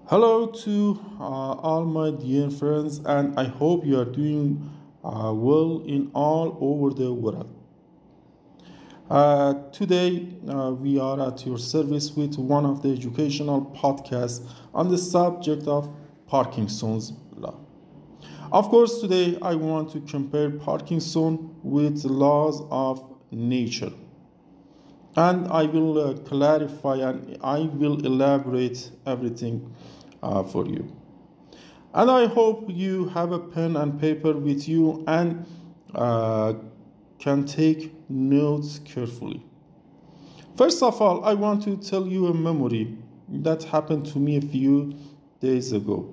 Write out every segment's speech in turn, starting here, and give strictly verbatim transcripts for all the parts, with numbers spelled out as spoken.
Hello to uh, all my dear friends, and I hope you are doing uh, well in all over the world. Uh, today, uh, we are at your service with one of the educational podcasts on the subject of Parkinson's law. Of course, today I want to compare Parkinson with laws of nature, and I will uh, clarify and I will elaborate everything uh, for you. And I hope you have a pen and paper with you and uh, can take notes carefully. First of all, I want to tell you a memory that happened to me a few days ago.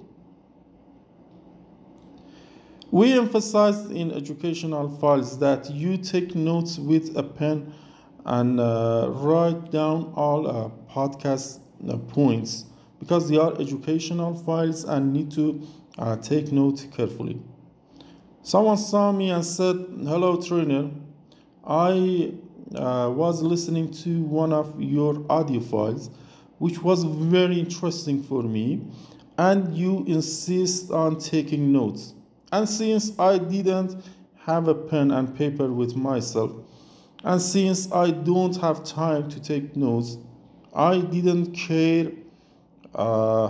We emphasized in educational files that you take notes with a pen and uh, write down all uh, podcast uh, points because they are educational files and need to uh, take note carefully. Someone saw me and said, "Hello, trainer. I uh, was listening to one of your audio files, which was very interesting for me, and you insist on taking notes. And since I didn't have a pen and paper with myself, and since I don't have time to take notes, I didn't care uh,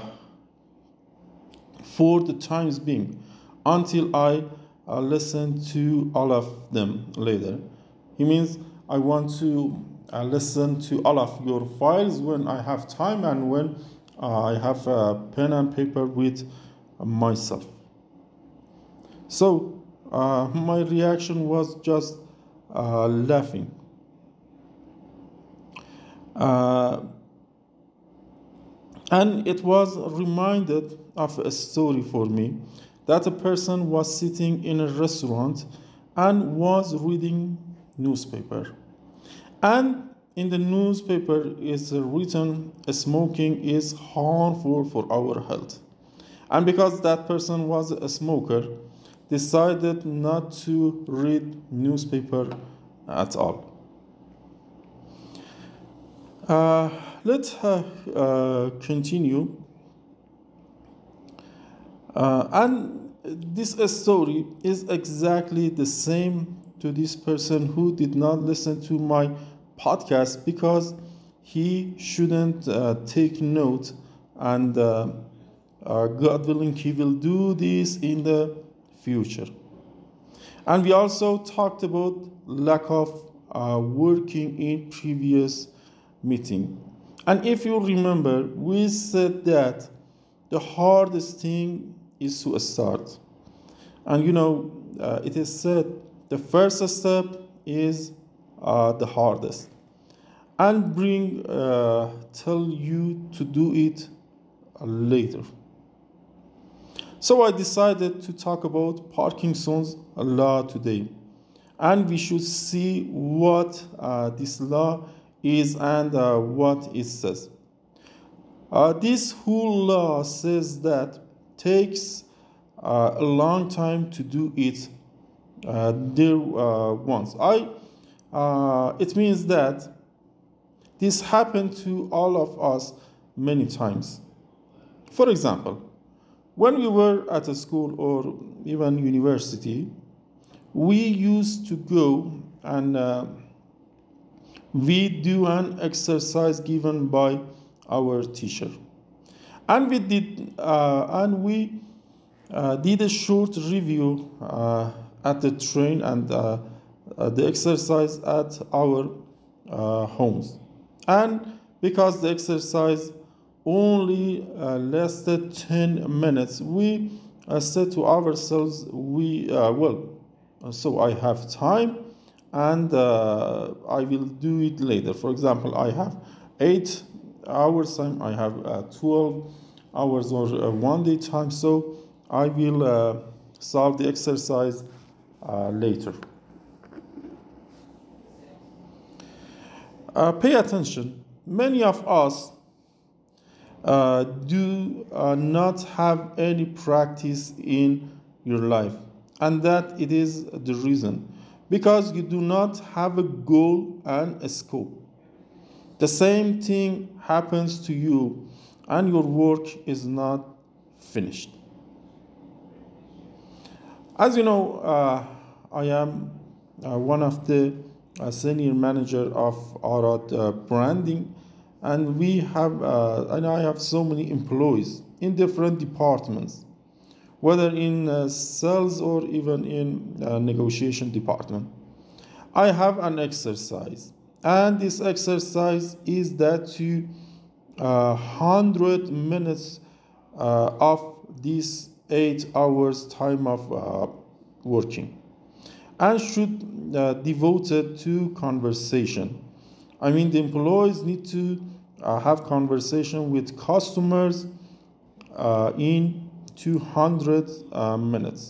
for the times being until I uh, listen to all of them later." He means I want to uh, listen to all of your files when I have time and when uh, I have a pen and paper with myself. So uh, my reaction was just uh, laughing. Uh, And it was reminded of a story for me that a person was sitting in a restaurant and was reading newspaper. And in the newspaper is written smoking is harmful for our health. And because that person was a smoker, decided not to read newspaper at all. Uh, let's uh, uh, continue. Uh, and this story is exactly the same to this person who did not listen to my podcast because he shouldn't uh, take note, and uh, uh, God willing, he will do this in the future. And we also talked about lack of uh, working in previous meeting. And if you remember, we said that the hardest thing is to start. And you know, uh, it is said the first step is uh, the hardest. And bring uh, tell you to do it uh, later. So I decided to talk about Parkinson's law today. And we should see what uh, this law is and uh, what it says. Uh, this whole law says that takes uh, a long time to do it uh, there uh, once. I uh, it means that this happened to all of us many times. For example, when we were at a school or even university, we used to go and uh, we do an exercise given by our teacher, and we did uh, and we uh, did a short review uh, at the train and uh, uh, the exercise at our uh, homes. And because the exercise only uh, lasted ten minutes, we uh, said to ourselves, we uh, well so I have time and uh, I will do it later. For example, I have eight hours time, I have uh, twelve hours or uh, one day time, so I will uh, solve the exercise uh, later. Uh, pay attention. Many of us uh, do uh, not have any practice in your life, and that it is the reason because you do not have a goal and a scope. The same thing happens to you and your work is not finished. As you know, uh, I am uh, one of the uh, senior manager of Arad uh, branding, and we have uh, and I have so many employees in different departments, whether in uh, sales or even in uh, negotiation department. I have an exercise, and this exercise is that to uh, one hundred minutes uh, of this eight hours time of uh, working, and should uh, devoted to conversation. I mean, the employees need to uh, have conversation with customers uh, in two hundred uh, minutes.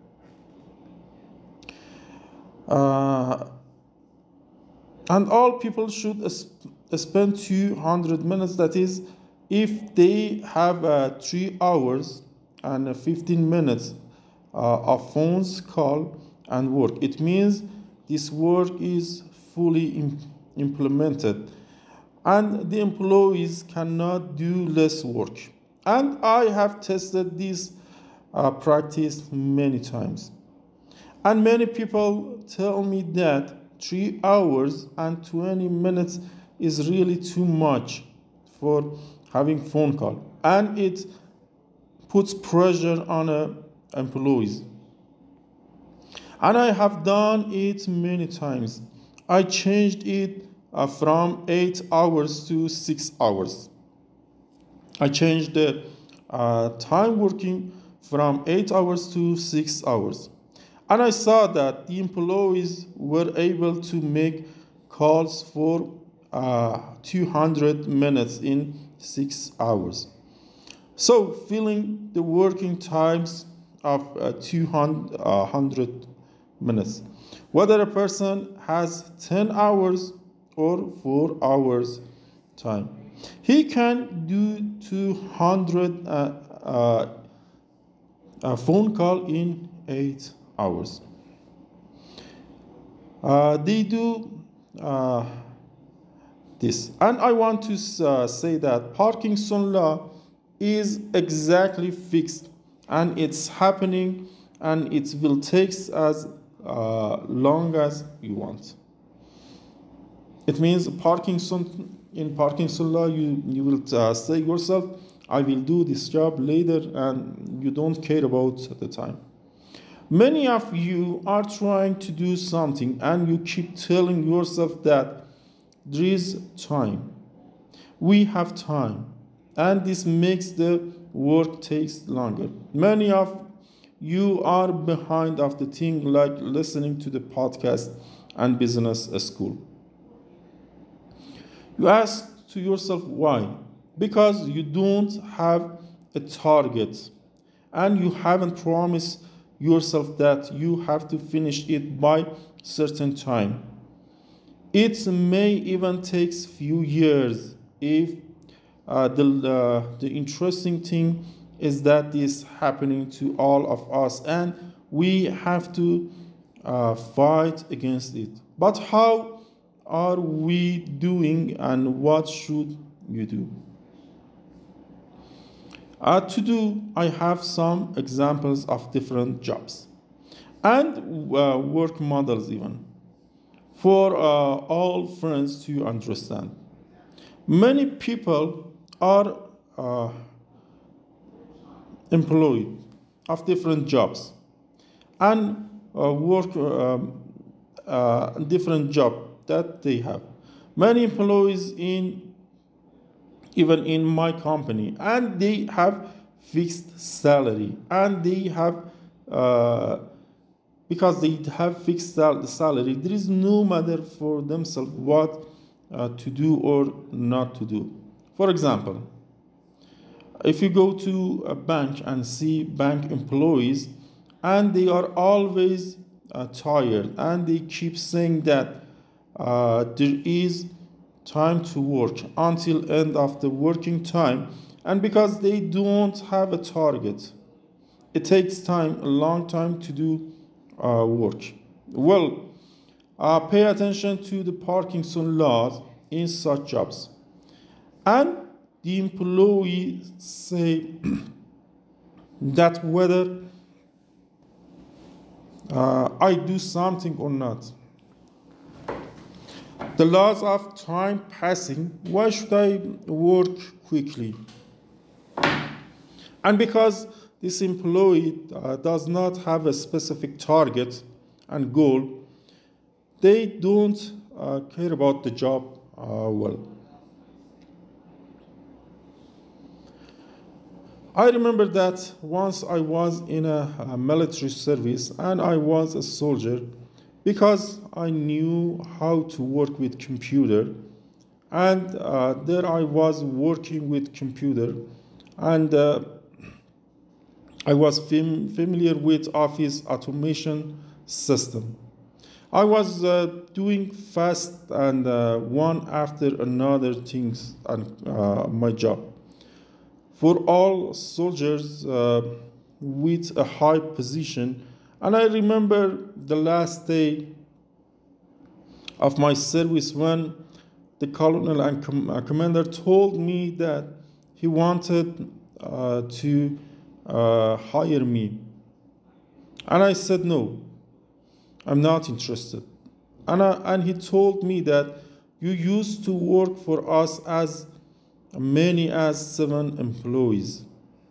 Uh, and all people should spend two hundred minutes. That is, if they have uh, three hours and fifteen minutes uh, of phones call and work, it means this work is fully im- implemented, and the employees cannot do less work. And I have tested this uh, practice many times. And many people tell me that three hours and twenty minutes is really too much for having phone call, and it puts pressure on uh, employees. And I have done it many times. I changed it uh, from eight hours to six hours. I changed the uh, time working from eight hours to six hours. And I saw that the employees were able to make calls for uh, two hundred minutes in six hours. So, filling the working times of uh, two hundred minutes, whether a person has ten hours or four hours time, he can do two hundred uh, uh, a phone call in eight hours. Uh, they do uh, this. And I want to uh, say that Parkinson law is exactly fixed, and it's happening, and it will take as uh, long as you want. It means Parkinson in Parkinson law, you, you will uh, say yourself, I will do this job later, and you don't care about the time. Many of you are trying to do something, and you keep telling yourself that there is time. We have time, and this makes the work takes longer. Many of you are behind of the thing like listening to the podcast and business school. You ask to yourself why? Because you don't have a target, and you haven't promised yourself that you have to finish it by certain time. It may even take few years. If uh, the uh, the interesting thing is that this happening to all of us, and we have to uh, fight against it. But how are we doing, and what should you do? Uh, to do, I have some examples of different jobs and uh, work models, even for uh, all friends to understand. Many people are uh, employed of different jobs and uh, work um, uh, different job that they have. Many employees in even in my company, and they have fixed salary, and they have uh, because they have fixed sal- salary, there is no matter for themselves what uh, to do or not to do. For example, if you go to a bank and see bank employees, and they are always uh, tired, and they keep saying that uh, there is time to work until end of the working time, and because they don't have a target, it takes time a long time to do uh, work. Well, uh, pay attention to the Parkinson laws in such jobs, and the employee say that whether uh, I do something or not. The laws of time passing, why should I work quickly? And because this employee uh, does not have a specific target and goal, they don't uh, care about the job uh, well. I remember that once I was in a, a military service and I was a soldier because I knew how to work with computer, and uh, there I was working with computer, and uh, I was fam- familiar with Office automation system. I was uh, doing fast and uh, one after another things on uh, my job. For all soldiers uh, with a high position, and I remember the last day of my service when the colonel and com- uh, commander told me that he wanted uh, to uh, hire me. And I said, no, I'm not interested. And, I, and he told me that you used to work for us as many as seven employees.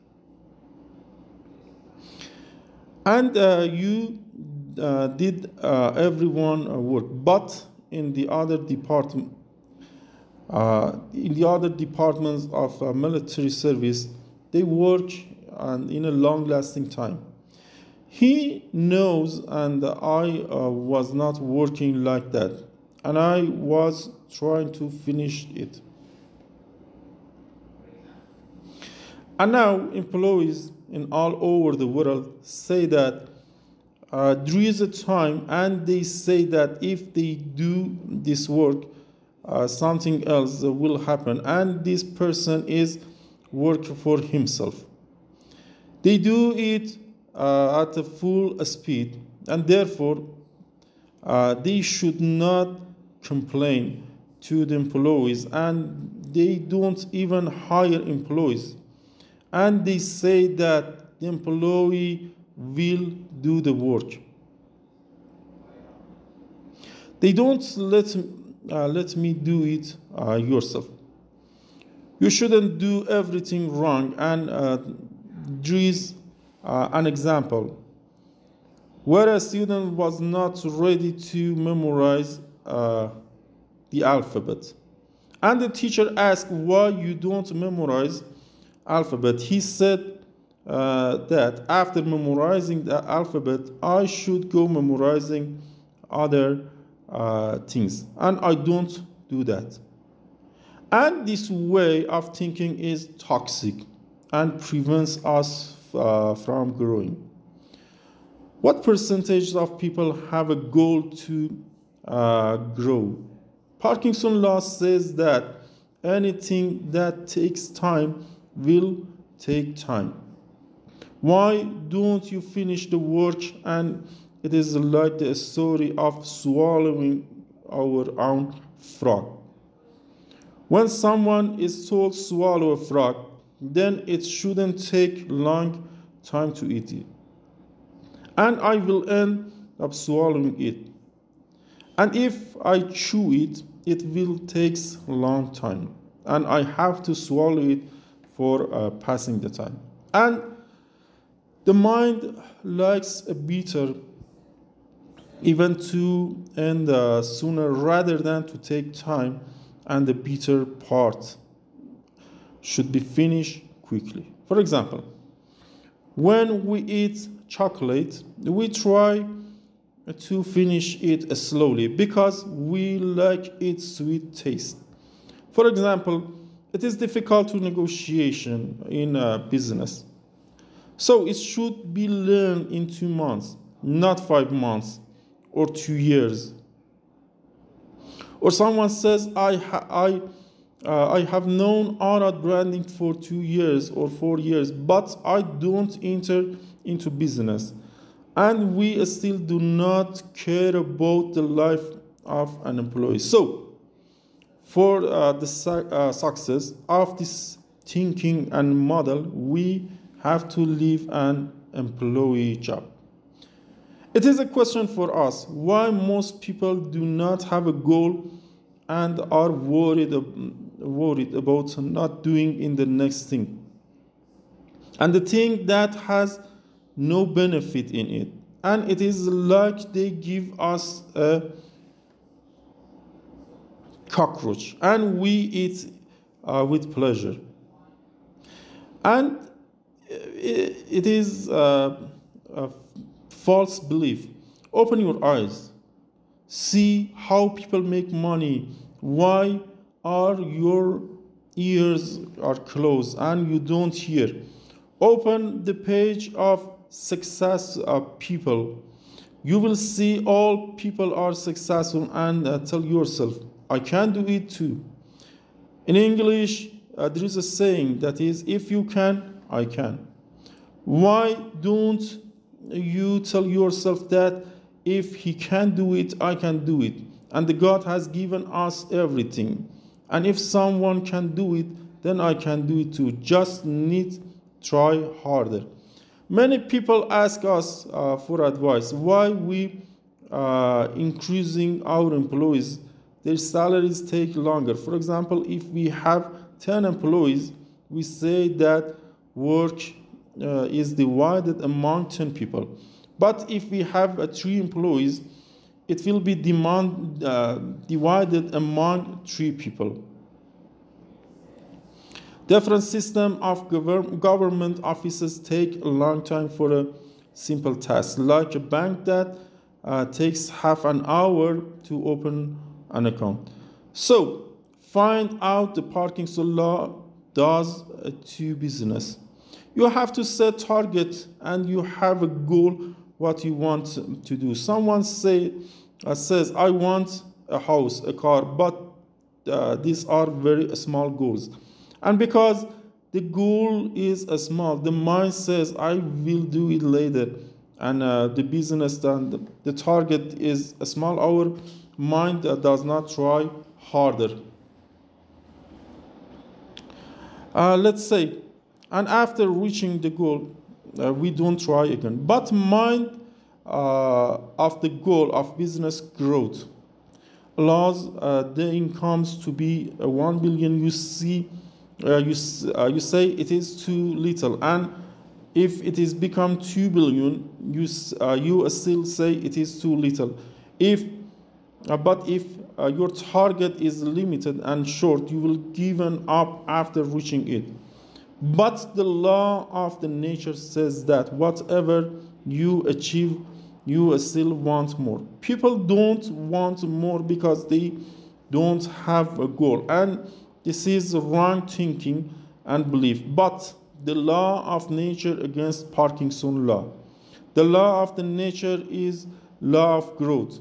And uh, you uh, did uh, everyone uh, work, but in the other department, uh, in the other departments of uh, military service, they work and in a long-lasting time. He knows, and I uh, was not working like that, and I was trying to finish it. And now employees in all over the world say that uh, there is a time, and they say that if they do this work, uh, something else will happen, and this person is working for himself. They do it uh, at a full speed, and therefore uh, they should not complain to the employees, and they don't even hire employees. And they say that the employee will do the work. They don't let, uh, let me do it uh, yourself. You shouldn't do everything wrong. And uh, there is uh, an example where a student was not ready to memorize uh, the alphabet. And the teacher asked why you don't memorize alphabet. He said uh, that after memorizing the alphabet, I should go memorizing other uh, things. And I don't do that. And this way of thinking is toxic and prevents us uh, from growing. What percentage of people have a goal to uh, grow? Parkinson law says that anything that takes time will take time. Why don't you finish the work? And it is like the story of swallowing our own frog. When someone is told swallow a frog, then it shouldn't take long time to eat it. And I will end up swallowing it. And if I chew it, it will take a long time. And I have to swallow it for uh, passing the time. And the mind likes a bitter even to end uh, sooner rather than to take time, and the bitter part should be finished quickly. For example, when we eat chocolate, we try to finish it slowly because we like its sweet taste. For example, it is difficult to negotiation in a business. So it should be learned in two months, not five months or two years. Or someone says, I, ha- I, uh, I have known Arad branding for two years or four years, but I don't enter into business. And we still do not care about the life of an employee. So, for uh, the su- uh, success of this thinking and model, we have to leave an employee job. It is a question for us why most people do not have a goal and are worried, worried about not doing in the next thing. And the thing that has no benefit in it. And it is like they give us a cockroach and we eat uh, with pleasure. And it, it is uh, a false belief. Open your eyes. See how people make money. Why are your ears are closed and you don't hear? Open the page of success of people. You will see all people are successful and uh, tell yourself, I can do it too. In English, uh, there is a saying that is, if you can, I can. Why don't you tell yourself that if he can do it, I can do it? And the God has given us everything. And if someone can do it, then I can do it too. Just need try harder. Many people ask us uh, for advice why we uh, increasing our employees, their salaries take longer. For example, if we have ten employees, we say that work uh, is divided among ten people. But if we have uh, three employees, it will be demand, uh, divided among three people. Different system of gov- government offices take a long time for a simple task, like a bank that uh, takes half an hour to open an account. So, find out the Parkinson law does uh, to business. You have to set target and you have a goal what you want to do. Someone say uh, says I want a house, a car, but uh, these are very small goals. And because the goal is a small, the mind says, I will do it later. And uh, the business, and the, the target is a small, our mind uh, does not try harder. Uh, let's say, and after reaching the goal, uh, we don't try again. But mind uh, of the goal of business growth allows uh, the incomes to be uh, one billion. You see, Uh, you, uh, you say it is too little, and if it is become two billion, you, uh, you still say it is too little. If, uh, but if uh, your target is limited and short, you will give up after reaching it. But the law of the nature says that whatever you achieve, you still want more. People don't want more because they don't have a goal, and this is wrong thinking and belief. But the law of nature against Parkinson law. The law of the nature is law of growth.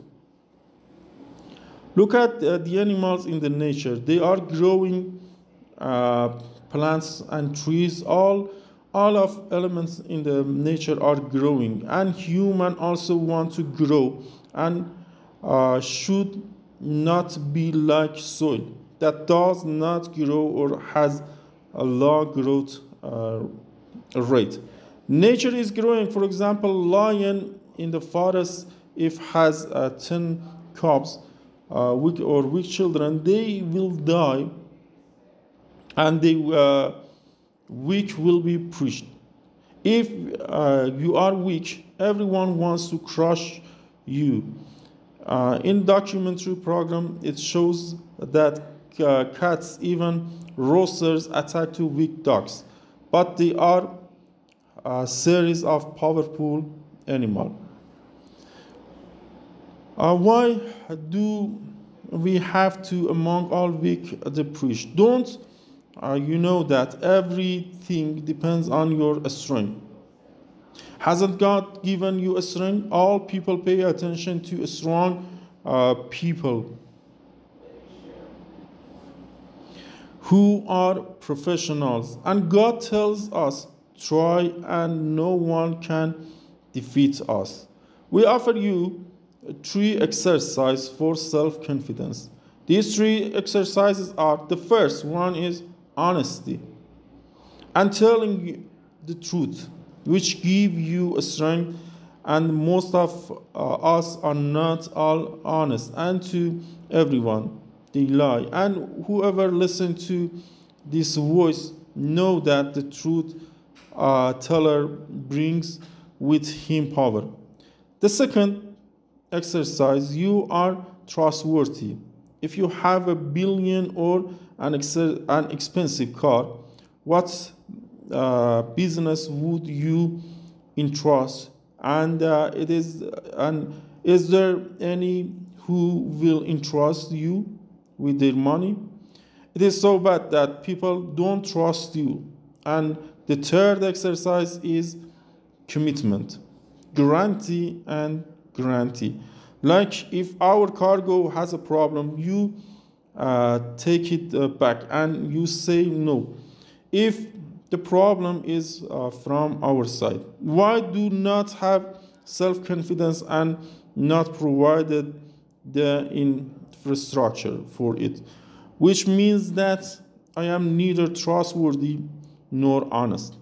Look at uh, the animals in the nature. They are growing uh, plants and trees. All, all of elements in the nature are growing. And human also want to grow and uh, should not be like soil that does not grow or has a low growth uh, rate. Nature is growing. For example, lion in the forest, if has uh, ten cubs uh, weak or weak children, they will die, and the uh, weak will be pushed. If uh, you are weak, everyone wants to crush you. Uh, in documentary program, it shows that Uh, cats, even roosters, attack to weak dogs, but they are a series of powerful animals. Uh, why do we have to among all weak the preach? Don't uh, you know that everything depends on your strength? Hasn't God given you a strength? All people pay attention to a strong uh, people who are professionals. And God tells us, try and no one can defeat us. We offer you three exercises for self-confidence. These three exercises are, the first one is honesty. and telling you the truth, which give you a strength. And most of uh, us are not all honest, and to everyone they lie. And whoever listens to this voice know that the truth uh, teller brings with him power. The second exercise, you are trustworthy. If you have a billion or an, ex- an expensive car, what uh, business would you entrust? And uh, it is and is there any who will entrust you with their money? It is so bad that people don't trust you. And the third exercise is commitment, guarantee and guarantee. Like if our cargo has a problem, you uh, take it uh, back and you say no. If the problem is uh, from our side, why do not have self-confidence and not provided the infrastructure for it, which means that I am neither trustworthy nor honest.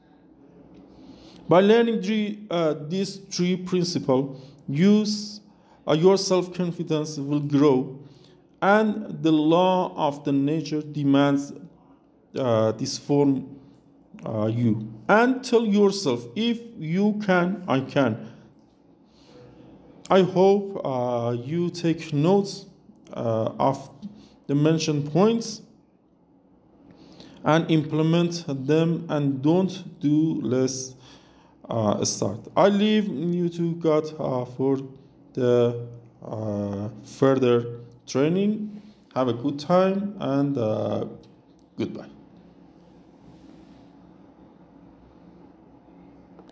By learning three, uh, these three principles, use, uh, your self-confidence will grow, and the law of the nature demands uh, this form uh, you. And tell yourself, if you can, I can. I hope uh, you take notes uh, of the mentioned points and implement them, and don't do less uh, start. I leave you to God uh, for the uh, further training. Have a good time and uh, goodbye.